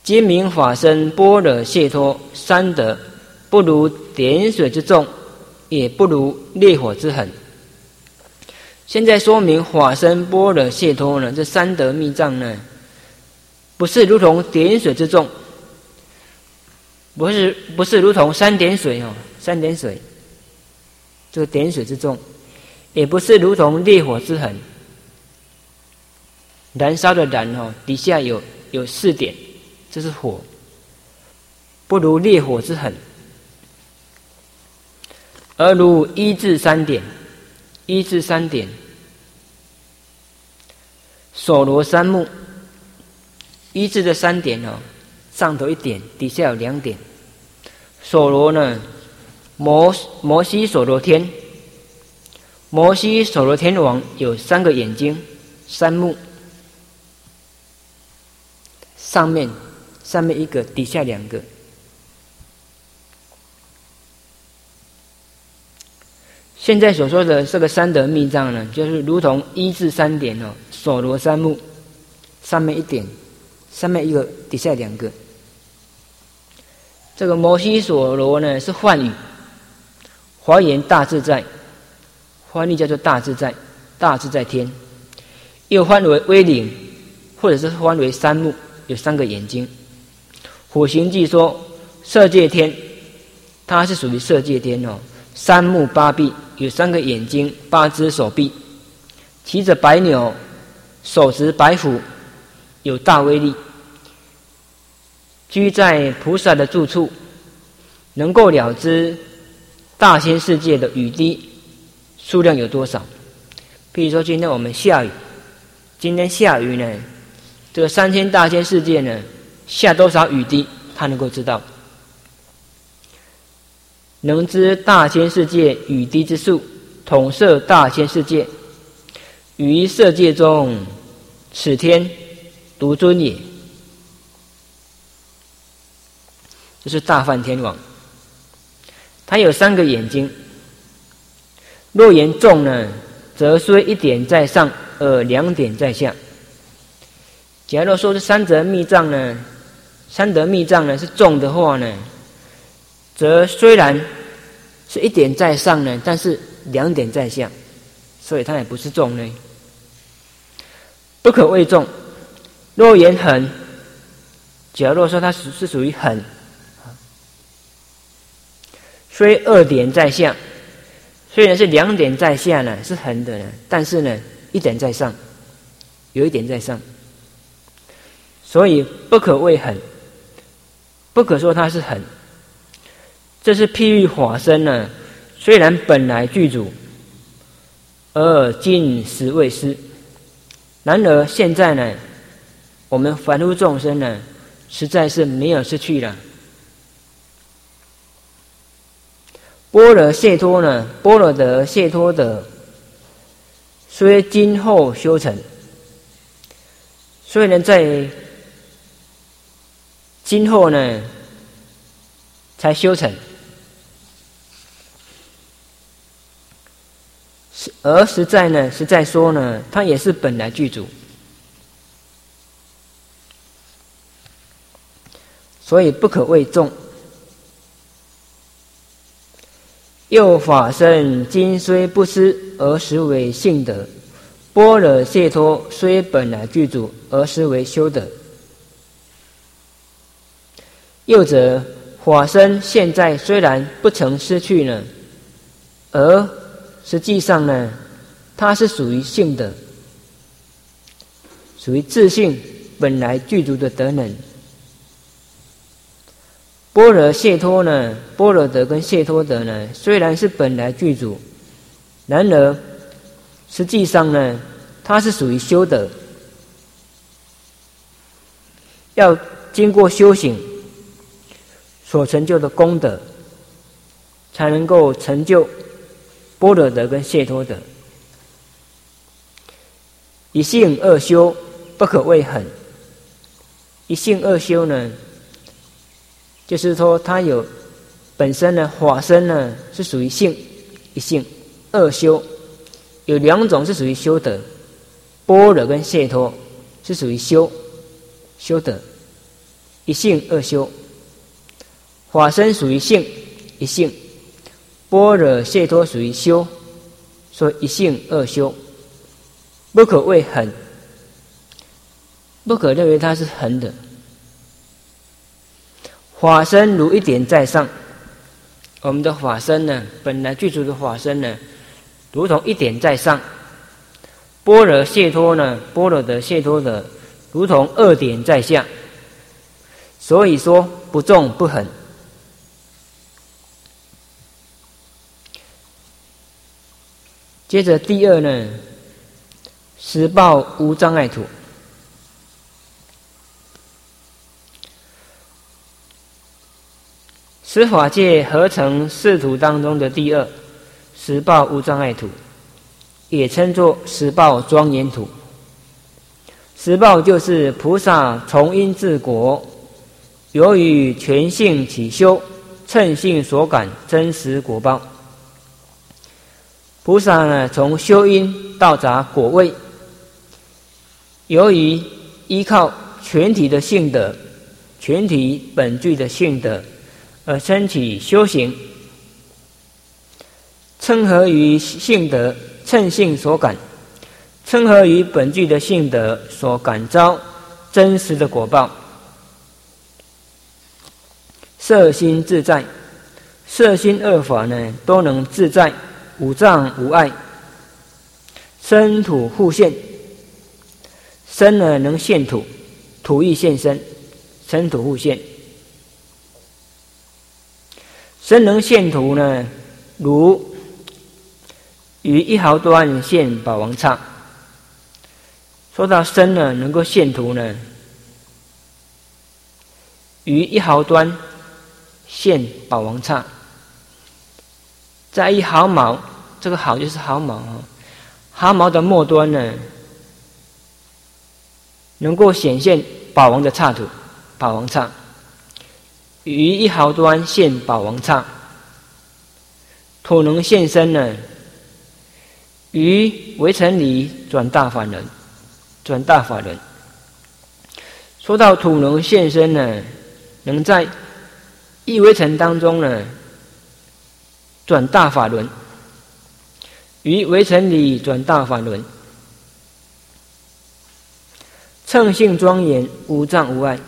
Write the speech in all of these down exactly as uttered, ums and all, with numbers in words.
今明法身般若解脱三德，不如点水之重，也不如烈火之狠。现在说明法身般若解脱呢，这三德密藏呢，不是如同点水之重，不是不是如同三点水哦，三点水，这个点水之重，也不是如同烈火之狠。燃烧的燃哦，底下有有四点，这是火，不如烈火之狠，而如一至三点，一至三点，所罗三目，一至的三点哦，上头一点，底下有两点。所罗呢，摩摩西所罗天，摩西所罗天王有三个眼睛，三目，上面上面一个，底下两个。现在所说的这个三德密藏呢，就是如同一至三点哦，所罗三目，上面一点，上面一个，底下两个。这个摩西所罗呢是梵语，华言大自在，翻译叫做大自在，大自在天，又翻为威灵，或者是翻为三目，有三个眼睛。火行记说色界天，它是属于色界天哦，三目八臂，有三个眼睛，八只手臂，骑着白牛，手执白斧，有大威力，居在菩萨的住处，能够了知大千世界的雨滴数量有多少。譬如说今天我们下雨，今天下雨呢，这个三千大千世界呢下多少雨滴，他能够知道，能知大千世界雨滴之数，统摄大千世界，于色界中，此天独尊也。这是大梵天王，他有三个眼睛。若言重呢，则虽一点在上，而两点在下。假如说是三德密藏呢，三德密藏呢是重的话呢，则虽然是一点在上呢，但是两点在下，所以它也不是重呢。不可谓重。若言狠，假如说它是属于狠，虽二点在下，虽然是两点在下呢，是横的呢，但是呢，一点在上，有一点在上，所以不可谓狠，不可说它是狠。这是譬喻法身呢，虽然本来具足，而今实未失。然而现在呢，我们凡夫众生呢，实在是没有失去了。般若解脱呢，般若的解脱的，虽今后修成，虽然在今后呢才修成，而实在呢，实在说呢，它也是本来具足，所以不可谓重。又法身今虽不失，而实为性德；般若解脱虽本来具足，而实为修德。又者法身现在虽然不曾失去呢，而实际上呢，它是属于性德，属于自性本来具足的德能。般若解脱呢，般若德跟解脱德呢，虽然是本来具足，然而实际上呢，它是属于修德，要经过修行所成就的功德，才能够成就般若德跟解脱德。一性二修，不可谓狠。一性二修呢，就是说它有本身呢，法身呢是属于性一性，二修有两种是属于修德，般若跟解脱是属于修修德。 一性二修。法身属于性，一性；般若解脱属于修，所以一性二修，不可谓恒，不可认为它是恒的。法身如一点在上，我们的法身呢，本来具足的法身呢，如同一点在上；般若解脱呢，般若的解脱的，如同二点在下。所以说不重不恒。接着第二呢，实报无障碍土。十法界合成四土当中的第二，实报无障碍土，也称作实报庄严土。实报就是菩萨从因至果，由于全性起修，称性所感真实果报。菩萨呢，从修因到达果位，由于依靠全体的性德、全体本具的性德而升起修行，称合于性德，称性所感，称合于本具的性德所感召真实的果报。色心自在，色心二法呢，都能自在，无障无碍，身土互现。身呢能现土，土亦现身，身土互现。身能现土呢，如于一毫端现宝王刹。说到身呢能够现土呢，于一毫端现宝王刹，在一毫毛，这个毫就是毫毛啊，毫毛的末端呢，能够显现宝王的刹土，宝王刹。于一毫端现宝王刹，土能现身呢，于微尘里转大法轮，转大法轮。说到土能现身呢，能在一微尘当中呢，转大法轮，于微尘里转大法轮，称性庄严，无障无碍。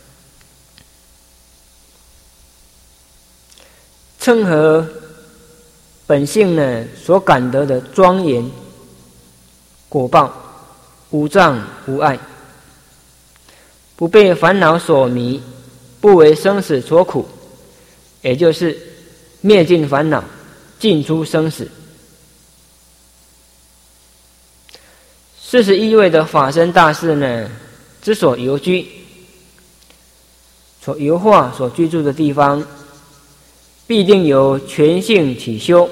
称合本性呢所感得的庄严果报，无障无碍，不被烦恼所迷，不为生死所苦，也就是灭尽烦恼，尽出生死。四十一位的法身大士呢，之所游居，所游化所居住的地方，必定由全性起修，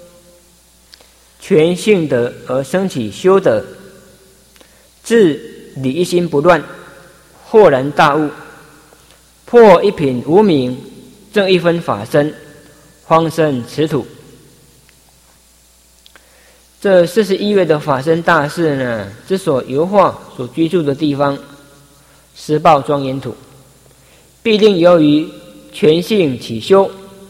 全性德而生起修德，自理一心不乱，豁然大悟，破一品无明，正一分法身，方生此土。这四十一位的法身大士呢，之所游化所居住的地方，实报庄严土，必定由于全性起修，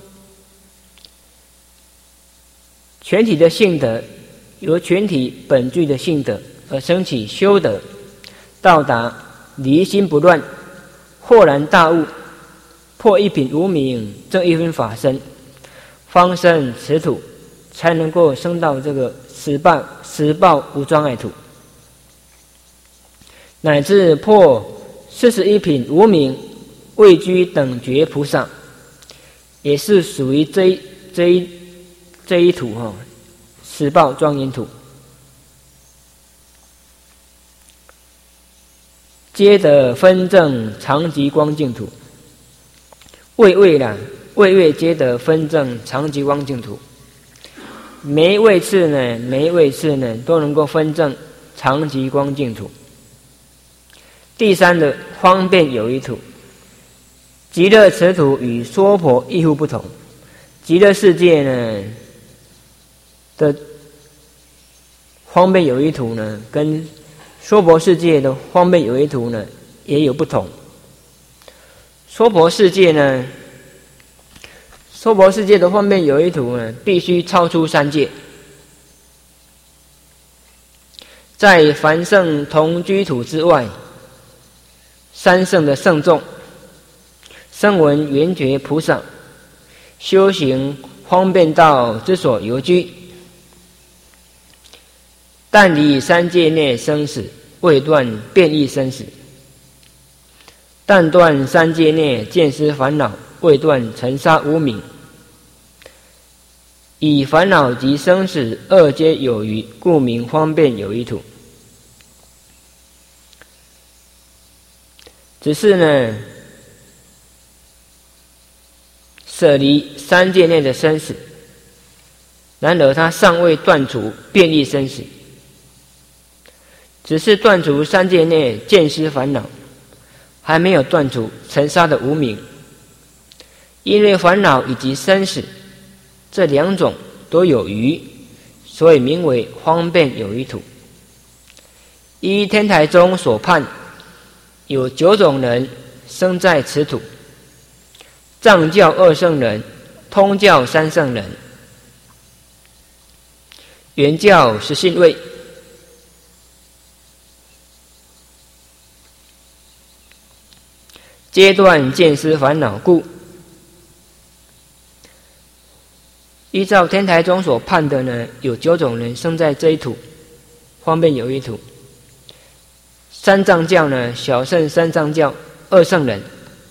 全体的性德由全体本具的性德而升起修德，到达离心不乱，豁然大悟，破一品无明，正一分法身，方生此土，才能够升到这个实报实报无障碍土，乃至破四十一品无明，位居等觉菩萨，也是属于这一这一这一土哈，实报庄严土。接得分正常寂光净土，位位啦，位位皆得分正常寂光净土。每一位次呢，每一位次呢，都能够分正常寂光净土。第三的方便有余土，极乐此土与娑婆亦复不同。极乐世界呢的方便有余土呢，跟娑婆世界的方便有余土呢也有不同。 娑婆世界呢，娑婆世界的方便有一图呢，必须超出三界。在凡圣同居土之外，三圣的圣众，声闻缘觉菩萨，修行方便道之所游居，但离三界内生死，未断变异生死；但断三界内见思烦恼，未断尘沙无明。以烦恼及生死二皆有余，故名方便有余土。只是呢，舍离三界内的生死，然而他尚未断除变异生死，只是断除三界内见思烦恼，还没有断除尘沙的无明。因为烦恼以及生死这两种都有余，所以名为方便有余土。依天台宗所判，有九种人生在此土：藏教二圣人，通教三圣人，原教十信位。阶段见思烦恼故，依照天台宗所判的呢，有九种人生在这一土，方便有余土。三藏教呢，小乘三藏教二圣人，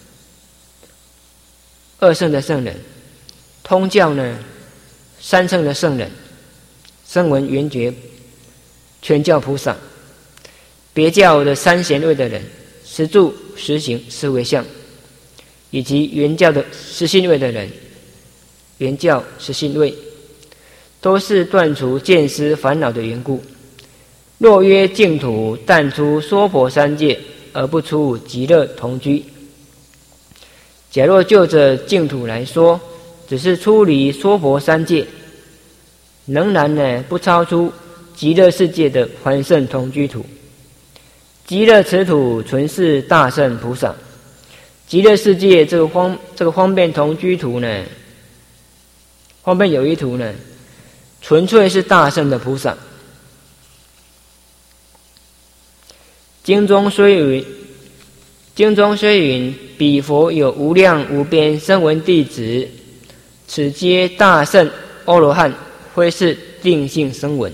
二圣的圣人；通教呢，三圣的圣人，声闻缘觉全教菩萨；别教的三贤位的人，十住十行十回向，以及原教的十信位的人，原教十信位，都是断除见思烦恼的缘故。若曰净土但出娑婆三界，而不出极乐同居。假若就着净土来说，只是出离娑婆三界，仍然呢不超出极乐世界的凡圣同居土。极乐此土纯是大圣菩萨，极乐世界这个方这个方便同居土呢，方便有余土呢，纯粹是大圣的菩萨。经中虽云，经中虽云，彼佛有无量无边声闻弟子，此皆大圣阿罗汉，非是定性声闻。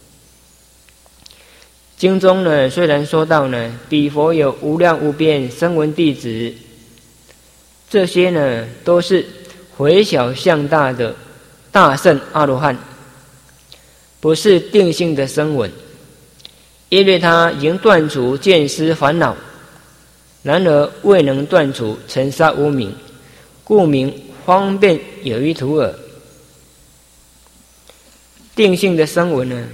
经中呢，虽然说到呢，彼佛有无量无边声闻弟子，这些呢都是回小向大的大圣阿罗汉，不是定性的声闻。因为他已经断除见思烦恼，然而未能断除尘沙无明，故名方便有余土耳。定性的声闻呢，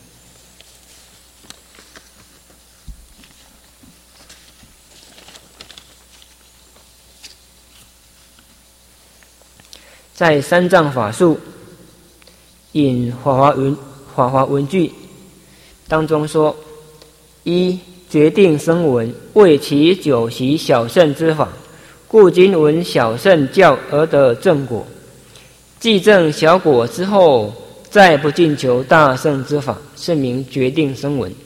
在三藏法术引法华文法华文句当中说：一决定声闻为其九习小乘之法，故今闻小乘教而得正果。既证小果之后，再不进求大乘之法，是名决定声闻。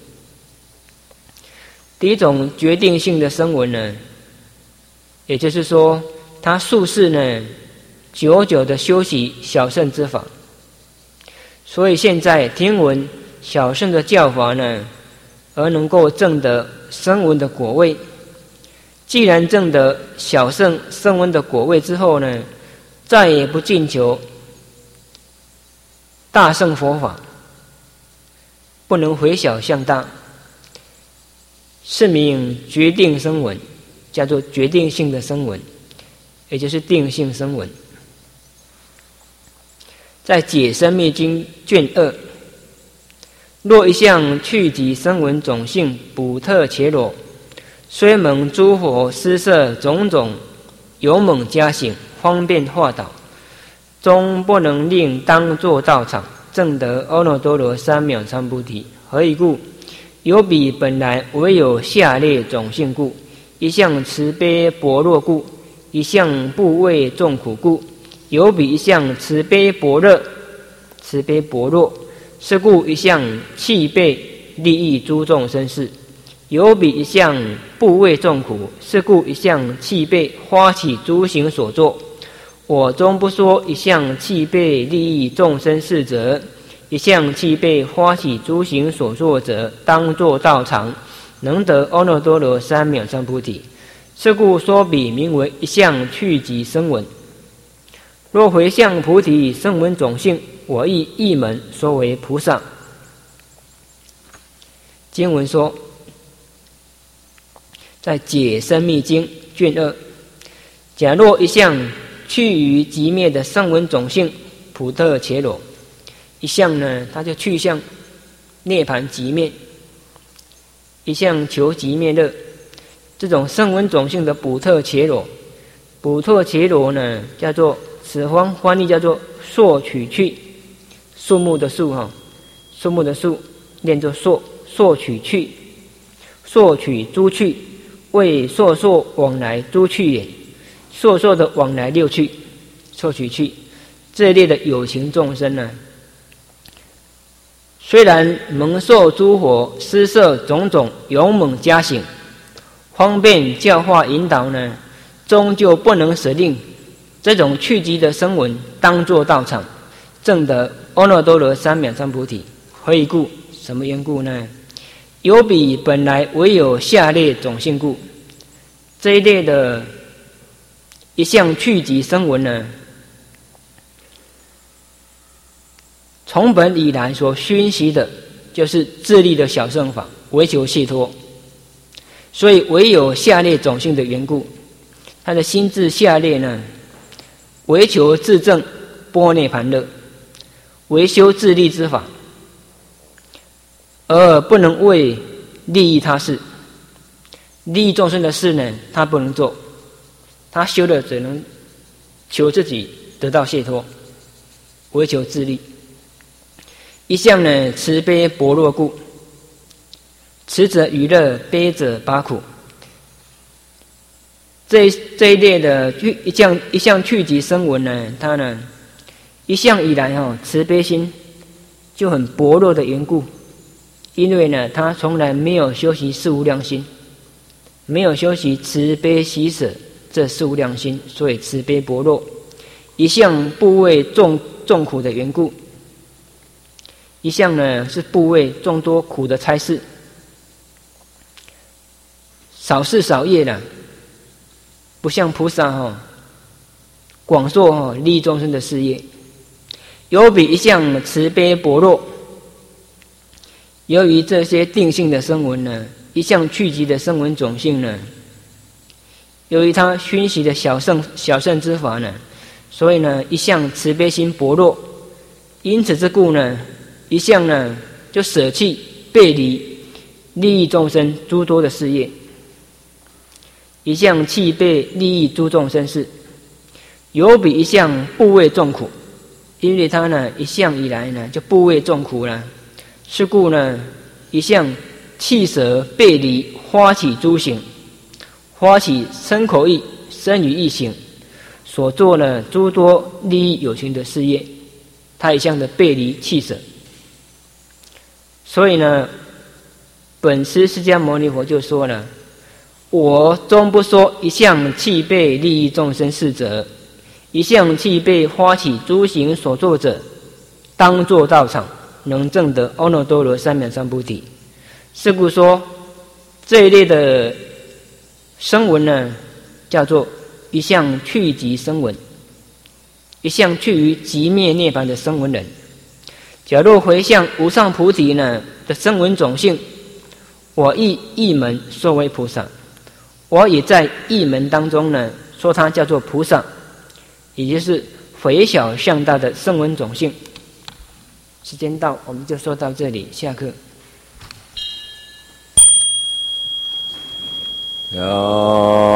第一种决定性的声闻呢，也就是说，他术士呢久久的修习小乘之法，所以现在听闻小乘的教法呢，而能够证得声闻的果位。既然证得小乘声闻的果位之后呢，再也不进求大乘佛法，不能回小向大，是名决定声闻，叫做决定性的声闻，也就是定性声闻。在解深密经卷二，若一向去己声闻种性补特伽罗，虽蒙诸佛施设种种勇猛加行，方便化导，终不能令当作道场证得阿耨多罗三藐三菩提。何以故？有彼本来唯有下列种性故，一向慈悲薄弱故， 一向不为众苦故，有彼一向慈悲薄弱，慈悲薄弱，是故一向弃备利益诸众生事；有彼一向不为众苦，是故一向弃备发起诸行所作。我终不说一向弃备利益众生事者，一向弃备发起诸行所作者，当作道场，能得阿耨多罗三藐三菩提。是故说彼名为一向去极声闻。若回向菩提声闻种性，我亦一门说为菩萨。经文说，在解深密经卷二，假若一向去于极灭的声闻种性普特伽罗，一向呢，它就去向涅槃极灭，一向求极灭乐。这种声闻种性的普特伽罗，普特伽罗呢，叫做此方翻译叫做硕取去，树木的树哈，树木的树念作硕，硕取去，硕取诸去，为烁烁往来诸去也。烁烁的往来六趣，烁取去，这一类的有情众生呢，虽然蒙受诸佛施设种种勇猛加行，方便教化引导呢，终究不能舍令这种去极的声闻当作道场，证得阿耨多罗三藐三菩提。何以故？什么缘故呢？有彼本来唯有下列种性故。这一类的一向去极声闻呢，从本以来所熏习的就是自利的小乘法，唯求解脱。所以唯有下列种性的缘故，他的心智下列呢，唯求自证般涅盘乐，唯修自利之法，而不能为利益他事。利益众生的事呢，他不能做，他修的只能求自己得到解脱，唯求自利。一向呢，慈悲薄弱故。慈者娱乐，悲者拔苦。这这一类的一向一向去极声闻呢，他呢一向以来哈、哦、慈悲心就很薄弱的缘故，因为呢他从来没有修习四无量心，没有修习慈悲喜舍这四无量心，所以慈悲薄弱，一向不为众众苦的缘故。一向呢是不为众多苦的差事。少事少业的，不像菩萨哈、哦，广做哈、哦、利益众生的事业。有彼一向慈悲薄弱，由于这些定性的声闻呢，一向去极的声闻种性呢，由于他熏习的小乘小乘之法呢，所以呢一向慈悲心薄弱，因此之故呢，一向呢就舍弃背离利益众生诸多的事业。一向弃备利益诸众生事，有彼一向不为众苦，因为他呢一向以来呢就不为众苦了，是故呢一向弃舍背离发起诸行，发起身口意身语意行所做呢诸多利益有情的事业，他一向的背离弃舍。所以呢，本师释迦牟尼佛就说了，我终不说一向弃备利益众生事者，一向弃备发起诸行所作者，当作道场，能证得阿耨多罗三藐三菩提。是故说这一类的声闻呢，叫做一向去极声闻，一向去于极灭涅槃的声闻人。假若回向无上菩提呢的声闻种性，我亦一门说为菩萨。我也在一门当中呢，说它叫做菩萨，也就是微小向大的声闻种性。时间到，我们就说到这里，下课。 有